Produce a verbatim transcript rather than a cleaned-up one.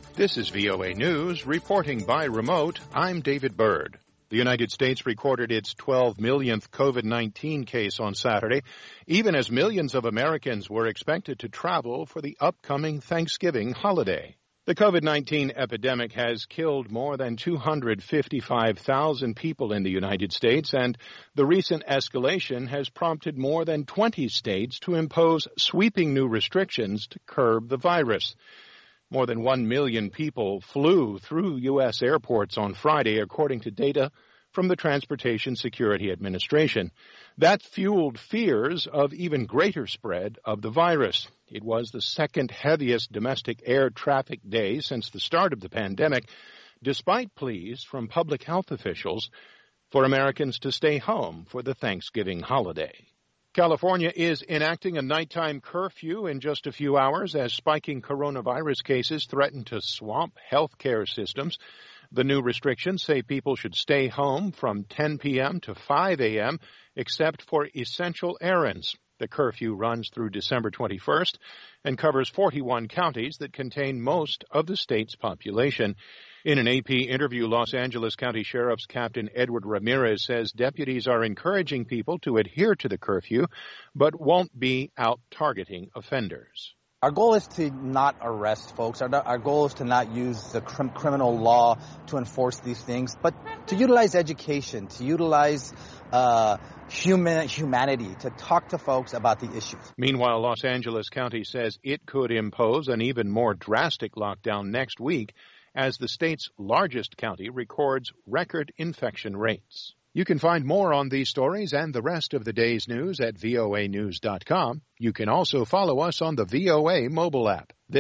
This is V O A News, reporting by remote. I'm David Byrd. The United States recorded its twelve millionth COVID nineteen case on Saturday, even as millions of Americans were expected to travel for the upcoming Thanksgiving holiday. The COVID nineteen epidemic has killed more than two hundred fifty-five thousand people in the United States, and the recent escalation has prompted more than twenty states to impose sweeping new restrictions to curb the virus. More than one million people flew through U S airports on Friday, according to data from the Transportation Security Administration. That fueled fears of even greater spread of the virus. It was the second heaviest domestic air traffic day since the start of the pandemic, despite pleas from public health officials for Americans to stay home for the Thanksgiving holiday. California is enacting a nighttime curfew in just a few hours as spiking coronavirus cases threaten to swamp healthcare systems. The new restrictions say people should stay home from ten p.m. to five a.m. except for essential errands. The curfew runs through December twenty-first and covers forty-one counties that contain most of the state's population. In an A P interview, Los Angeles County Sheriff's Captain Edward Ramirez says deputies are encouraging people to adhere to the curfew, but won't be out targeting offenders. Our goal is to not arrest folks. Our, our goal is to not use the crim- criminal law to enforce these things, but to utilize education, to utilize uh, human humanity, to talk to folks about the issues. Meanwhile, Los Angeles County says it could impose an even more drastic lockdown next week as the state's largest county records record infection rates. You can find more on these stories and the rest of the day's news at V O A news dot com. You can also follow us on the V O A mobile app.